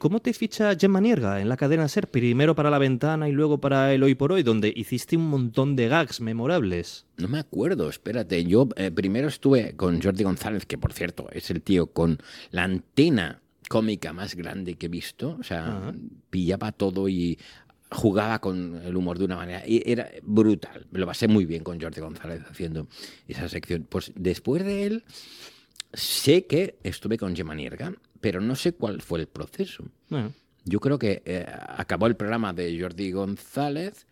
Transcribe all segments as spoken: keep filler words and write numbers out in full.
¿Cómo te ficha Gemma Nierga en la cadena SER? Primero para La Ventana y luego para El Hoy por Hoy, donde hiciste un montón de gags memorables. No me acuerdo, espérate. Yo eh, primero estuve con Jordi González, que por cierto es el tío con la antena cómica más grande que he visto. O sea, uh-huh. pillaba todo y jugaba con el humor de una manera. Y era brutal. Me lo pasé muy bien con Jordi González haciendo esa sección. Pues después de él, sé que estuve con Gemma Nierga, pero no sé cuál fue el proceso. Uh-huh. Yo creo que eh, acabó el programa de Jordi González.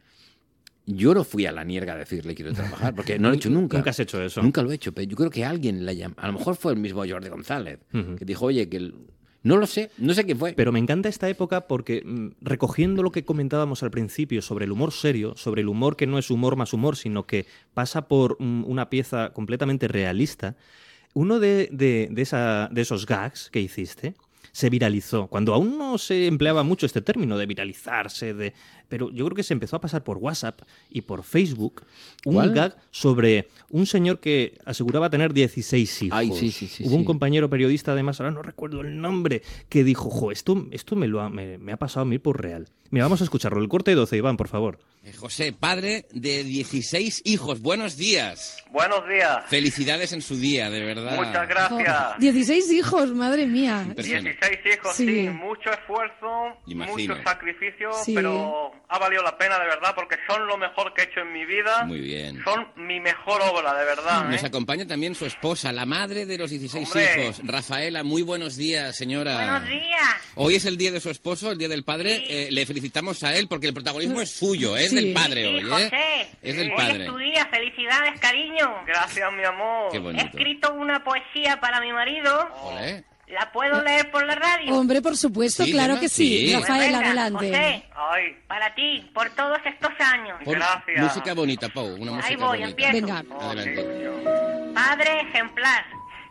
Yo no fui a la Nierga a decirle quiero trabajar, porque no lo he hecho nunca. Nunca has hecho eso. Nunca lo he hecho, pero yo creo que alguien la llamó. A lo mejor fue el mismo Jordi González, uh-huh. que dijo, oye, que... El... No lo sé, no sé quién fue. Pero me encanta esta época porque, mmm, recogiendo lo que comentábamos al principio sobre el humor serio, sobre el humor que no es humor más humor, sino que pasa por um, una pieza completamente realista, uno de, de, de, esa, de esos gags que hiciste se viralizó, cuando aún no se empleaba mucho este término de viralizarse, de... pero yo creo que se empezó a pasar por WhatsApp y por Facebook un ¿Cuál? gag sobre un señor que aseguraba tener dieciséis hijos. Ay, sí, sí, sí, Hubo un sí. compañero periodista, además, ahora no recuerdo el nombre, que dijo, jo, esto, esto me, lo ha, me, me ha pasado a mí por real. Mira, vamos a escucharlo. El corte de doce, Iván, por favor. Eh, José, padre de dieciséis hijos. Buenos días. Buenos días. Felicidades en su día, de verdad. Muchas gracias. Oh, dieciséis hijos, madre mía. dieciséis hijos, sí. sí. Mucho esfuerzo, Imagino. mucho sacrificio, sí. pero ha valido la pena, de verdad, porque son lo mejor que he hecho en mi vida. Muy bien. Son mi mejor obra, de verdad. Nos ¿eh? acompaña también su esposa, la madre de los dieciséis Hombre. hijos. Rafaela, muy buenos días, señora. Buenos días. Hoy es el día de su esposo, el día del padre. Sí. Eh, le felicitamos a él porque el protagonismo es suyo, es Sí. del padre Sí, hoy, ¿eh? José. Es del Hoy padre. es tu día, felicidades, cariño. Gracias, mi amor. Qué He bonito. escrito una poesía para mi marido. Olé. ¿La puedo leer por la radio? Hombre, por supuesto, Sí, claro Gemma, que sí. sí. Rafael, Pues venga, adelante. José, Ay, para ti, por todos estos años. Pon Gracias. música bonita, Pau, una música Ahí voy, bonita. empiezo. Venga. oh, Adelante. qué ilusión. Padre ejemplar,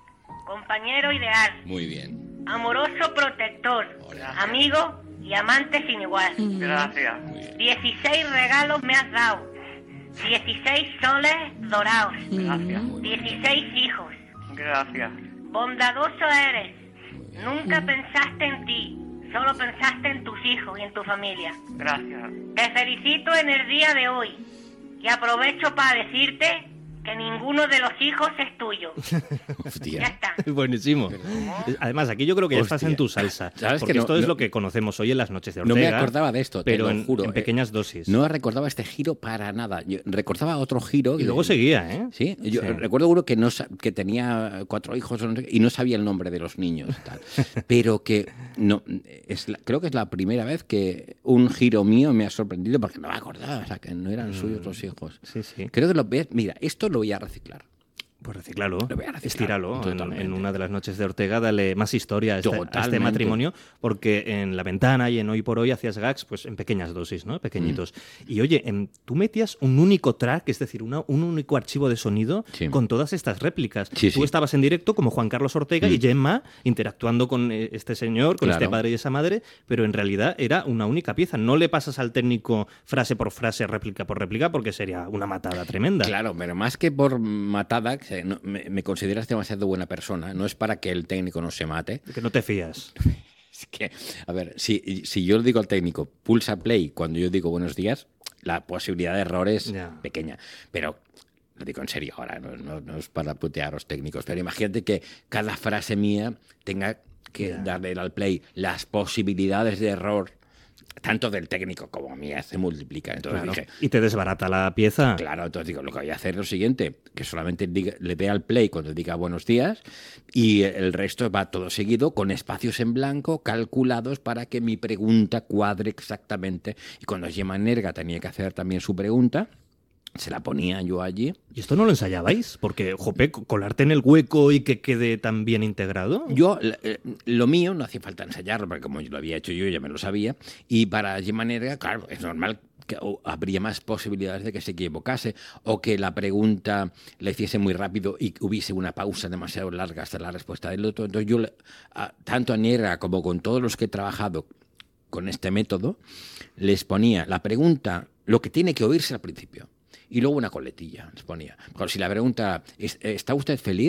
compañero ideal, Muy bien. amoroso protector, Hola. amigo y amante sin igual. Mm. Gracias. Muy bien. dieciséis regalos me has dado, dieciséis soles dorados, Gracias. dieciséis hijos. Gracias. Bondadoso eres, nunca pensaste en ti, solo pensaste en tus hijos y en tu familia. Gracias. Te felicito en el día de hoy y aprovecho para decirte que ninguno de los hijos es tuyo. Ya Hostia. está. Buenísimo. Además, aquí yo creo que ya estás Hostia. en tu salsa. ¿Sabes Porque que no- esto es no- lo que conocemos hoy en las noches de No Ortega. me acordaba de esto, te pero lo en, juro. en eh. pequeñas dosis. No recordaba este giro para nada. Yo recordaba otro giro. Y luego seguía, ¿eh? Sí, yo Sí. recuerdo uno que no sa- que tenía cuatro hijos no sé qué, y no sabía el nombre de los niños, tal. Pero que no es la- creo que es la primera vez que un giro mío me ha sorprendido porque no me acordaba, o sea, que no eran suyos los hijos. Sí, sí. Creo que lo ve- mira, esto lo voy a reciclar. Pues reciclalo, Lo voy a reciclar, estíralo. En, totalmente. en una de las noches de Ortega, dale más historia a este, a este Totalmente. matrimonio, porque en La Ventana y en Hoy por Hoy hacías gags pues en pequeñas dosis, ¿no? Pequeñitos. Mm. Y oye, em, tú metías un único track, es decir, una- un único archivo de sonido Sí. con todas estas réplicas. Sí, tú sí. estabas en directo como Juan Carlos Ortega Mm. y Gemma interactuando con eh, este señor, con Claro. este padre y esa madre, pero en realidad era una única pieza. No le pasas al técnico frase por frase, réplica por réplica, porque sería una matada tremenda. Claro, pero más que por matada, que no- me, me consideras demasiado buena persona. No es para que el técnico no se mate. Que no te fías. Es que, a ver, si, si yo le digo al técnico, pulsa play cuando yo digo buenos días, la posibilidad de error es Ya. pequeña. Pero lo digo en serio ahora, no, no- no es para putear a los técnicos. Pero imagínate que cada frase mía tenga que Ya. darle al play. Las posibilidades de error, tanto del técnico como mía, se multiplican. Entonces Claro. dije, Y te desbarata la pieza. claro, entonces digo, lo que voy a hacer es lo siguiente, que solamente diga- le dé al play cuando diga buenos días y el resto va todo seguido con espacios en blanco calculados para que mi pregunta cuadre exactamente. Y cuando Gemma Nierga tenía que hacer también su pregunta, se la ponía yo allí. ¿Y esto no lo ensayabais? Porque, jope, colarte en el hueco y que quede tan bien integrado. Yo, eh, lo mío no hacía falta ensayarlo, porque como yo lo había hecho yo, ya me lo sabía. Y para Gemma Nierga, claro, es normal que o, habría más posibilidades de que se equivocase o que la pregunta la hiciese muy rápido y hubiese una pausa demasiado larga hasta la respuesta del otro. Entonces yo, le- a- tanto a Nierga como con todos los que he trabajado con este método, les ponía la pregunta, lo que tiene que oírse al principio. Y luego una coletilla, les ponía. Pero si la pregunta, ¿es- ¿está usted feliz?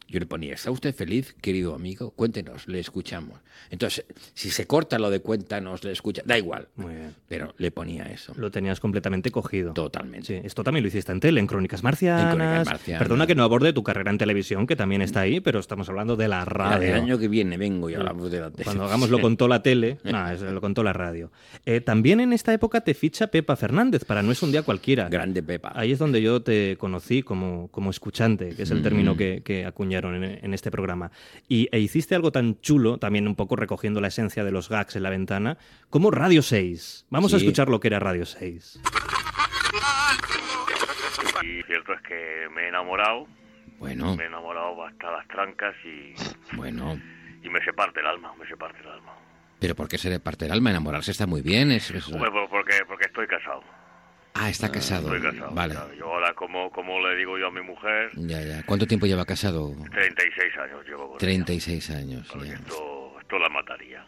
yo le ponía, ¿está usted feliz, querido amigo? Cuéntenos, le escuchamos. Entonces, si se corta lo de cuéntanos, le escucha, da igual. Muy bien. Pero le ponía eso. Lo tenías completamente cogido. Totalmente. Sí, esto también lo hiciste en tele, en Crónicas Marcianas. En Crónicas Marcianas. Perdona que no aborde tu carrera en televisión, que también está ahí, pero estamos hablando de la radio. El año que viene vengo y hablamos de la tele. Cuando hagamos lo contó la tele, no, es- lo contó la radio. Eh, también en esta época te ficha Pepa Fernández para No es un día cualquiera. Grande Pepa. Ahí es donde yo te conocí como, como escuchante, que es el término que, que acuñaron en, en este programa. Y, e hiciste algo tan chulo, también un poco recogiendo la esencia de los gags en la ventana, como Radio seis. Vamos a Sí. escuchar lo que era Radio seis. Y cierto es que me he enamorado, Bueno, me he enamorado hasta las trancas y, bueno. y me se parte el alma, me se parte el alma. Pero ¿por qué se le parte el alma? Enamorarse está muy bien. Es, es- Hombre, por- porque, porque estoy casado. Ah, está casado. Estoy casado. Vale. claro. Yo ahora, como, como le digo yo a mi mujer, Ya, ya. ¿Cuánto tiempo lleva casado? treinta y seis años llevo con treinta y ella. seis años. Claro, y Ya. esto, esto la mataría.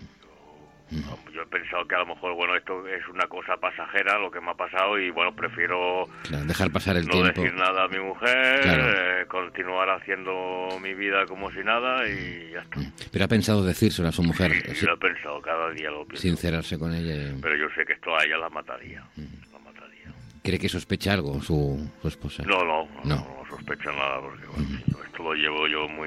Yo, yo he pensado que a lo mejor, bueno, esto es una cosa pasajera, lo que me ha pasado, y bueno, prefiero Claro, dejar pasar el no tiempo. decir nada a mi mujer, Claro. eh, continuar haciendo mi vida como si nada y ya está. Pero ha pensado decírselo a su mujer, Y si- lo he pensado, cada día lo pienso. sincerarse con ella. y- Pero yo sé que esto a ella la mataría. La mataría. ¿Cree que sospecha algo su, su esposa? No, no, no, No. no, sospecha nada, porque bueno, esto lo llevo yo muy,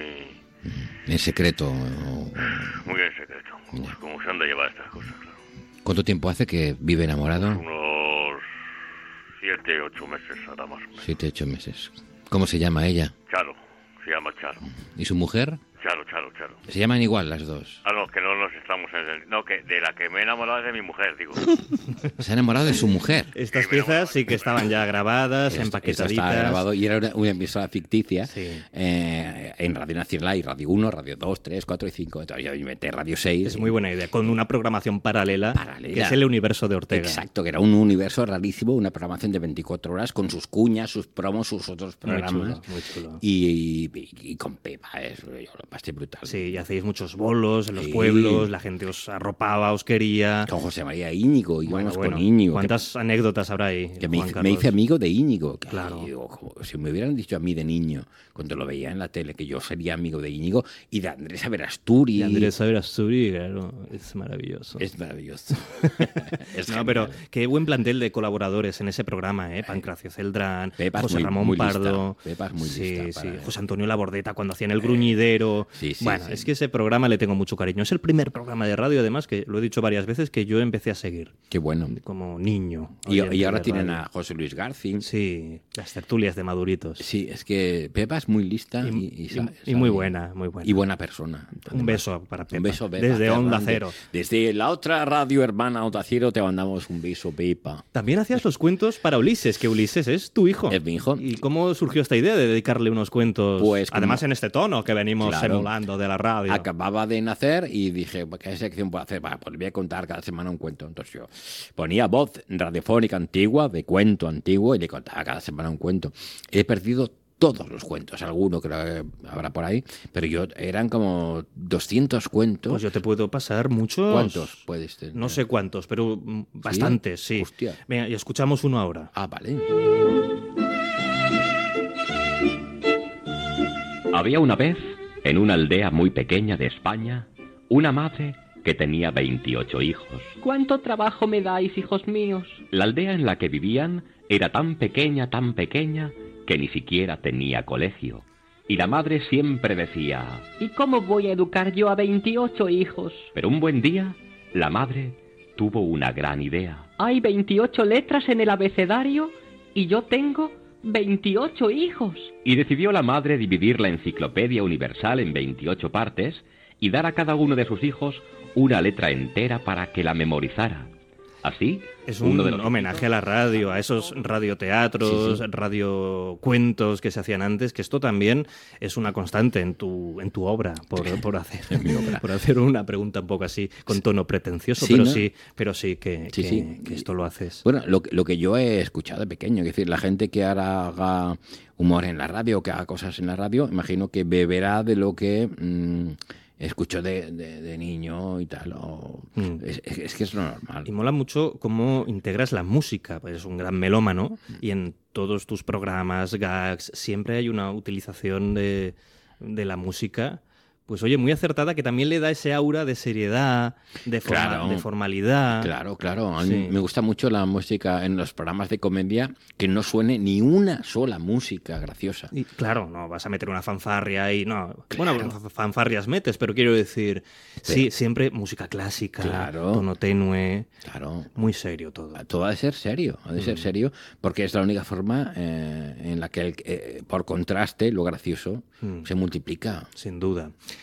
En secreto. o- muy en secreto. Como, como se han de llevar estas cosas, claro. ¿Cuánto tiempo hace que vive enamorado? Unos siete, ocho meses ahora más o menos. Siete, ocho meses. ¿Cómo se llama ella? Charo, se llama Charo. ¿Y su mujer? Charo, Charo, Charo. Se llaman igual las dos. Ah, no, que no nos estamos en No, que de la que me he enamorado es de mi mujer, digo. Se ha enamorado de su mujer. Estas Sí, pero piezas bueno, sí que estaban ya grabadas, Esto- esto empaquetaditas. estaba grabado y era una, una emisora ficticia Sí. eh, en Radio Nacional y Radio uno, Radio dos, tres, cuatro y cinco. Entonces yo inventé Radio seis. Es muy buena idea, con una programación paralela, Paralela. que es el universo de Ortega. Exacto, que era un universo rarísimo, una programación de veinticuatro horas con sus cuñas, sus promos, sus otros Muy programas. chulo, muy chulo. Y, y- y con Pepa, es, yo lo pasé brutal. Sí, y hacéis muchos bolos en los Sí. pueblos, la gente os arropaba, os quería. Con José María Íñigo, Bueno, íbamos bueno, con Íñigo. que- ¿cuántas anécdotas habrá ahí? Que me, Juan hice, me Carlos? hice amigo de Íñigo. Que, Claro. ay, digo, como si me hubieran dicho a mí de niño, cuando lo veía en la tele, que yo sería amigo de Íñigo y de Andrés Averasturi. Y Andrés Saberasturi, claro, es maravilloso. Es maravilloso. Es No, genial. pero qué buen plantel de colaboradores en ese programa, ¿eh? Pancracio Celdrán, Pepa es José muy- Ramón muy lista. Pardo. Pepa es muy sí, lista sí. para- José Antonio Labordeta cuando hacían el gruñidero. Sí, sí, bueno, sí. es que ese programa le tengo mucho cariño. Es el primer programa de radio, además, que lo he dicho varias veces, que yo empecé a seguir Qué bueno. como niño. Y, oyente y ahora de tienen radio. a José Luis García. Sí, las tertulias de Maduritos. Sí, es que Pepa es muy lista y, Y, y y- sa- y muy sabe- buena, muy buena. Y buena persona. Un además. beso para Pepa. Un beso, Pepa. Desde Onda Fernández. Cero. Desde la otra radio hermana Onda Cero te mandamos un beso, Pepa. También hacías los cuentos para Ulises, que Ulises es tu hijo. Es mi hijo. ¿Y cómo surgió esta idea de dedicarle unos cuentos? Pues como- Además, en este tono que venimos Claro. simulando de la radio. Acababa de nacer y dije, ¿qué sección puedo hacer? Bah, pues le voy a contar cada semana un cuento. Entonces yo ponía voz radiofónica antigua, de cuento antiguo, y le contaba cada semana un cuento. He perdido todos los cuentos, alguno que habrá por ahí, pero yo eran como doscientos cuentos. Pues yo te puedo pasar muchos. ¿Cuántos puedes tener? No sé cuántos, pero mm, bastantes, sí. Hostia. Venga, y escuchamos uno ahora. Ah, vale. Había una vez, en una aldea muy pequeña de España, una madre que tenía veintiocho hijos. ¿Cuánto trabajo me dais, hijos míos? La aldea en la que vivían era tan pequeña, tan pequeña, que ni siquiera tenía colegio. Y la madre siempre decía... ¿Y cómo voy a educar yo a veintiocho hijos? Pero un buen día, la madre tuvo una gran idea. Hay veintiocho letras en el abecedario y yo tengo veintiocho hijos. Y decidió la madre dividir la enciclopedia universal en veintiocho partes y dar a cada uno de sus hijos una letra entera para que la memorizara. Así, Es un uno de los homenaje a la radio, a esos radioteatros, Sí, sí. radiocuentos que se hacían antes, que esto también es una constante en tu, en tu obra, por, por, hacer, En mi obra. por hacer una pregunta un poco así, con tono pretencioso, Sí, pero, ¿no? sí, pero sí que, Sí, que, sí. que esto lo haces. Bueno, lo, que- lo que yo he escuchado de pequeño, es decir, la gente que ahora haga humor en la radio, que haga cosas en la radio, imagino que beberá de lo que mm, escuchó de, de- de niño y tal. o- Mm. es, es- es que es lo normal. Y mola mucho cómo integras la música, pues es un gran melómano y en todos tus programas, gags, siempre hay una utilización de, de la música, pues oye, muy acertada, que también le da ese aura de seriedad, de, forma, Claro. de formalidad. Claro, claro. A mí Sí. me gusta mucho la música en los programas de comedia, que no suene ni una sola música graciosa. Y claro, no vas a meter una fanfarria y no. Claro. Bueno, f- fanfarrias metes, pero quiero decir, sí, siempre música clásica, Claro. tono tenue, Claro. muy serio todo. Todo ha de ser serio, ha de Mm. ser serio, porque es la única forma eh, en la que, el- eh, por contraste, lo gracioso Mm. se multiplica. Sin duda.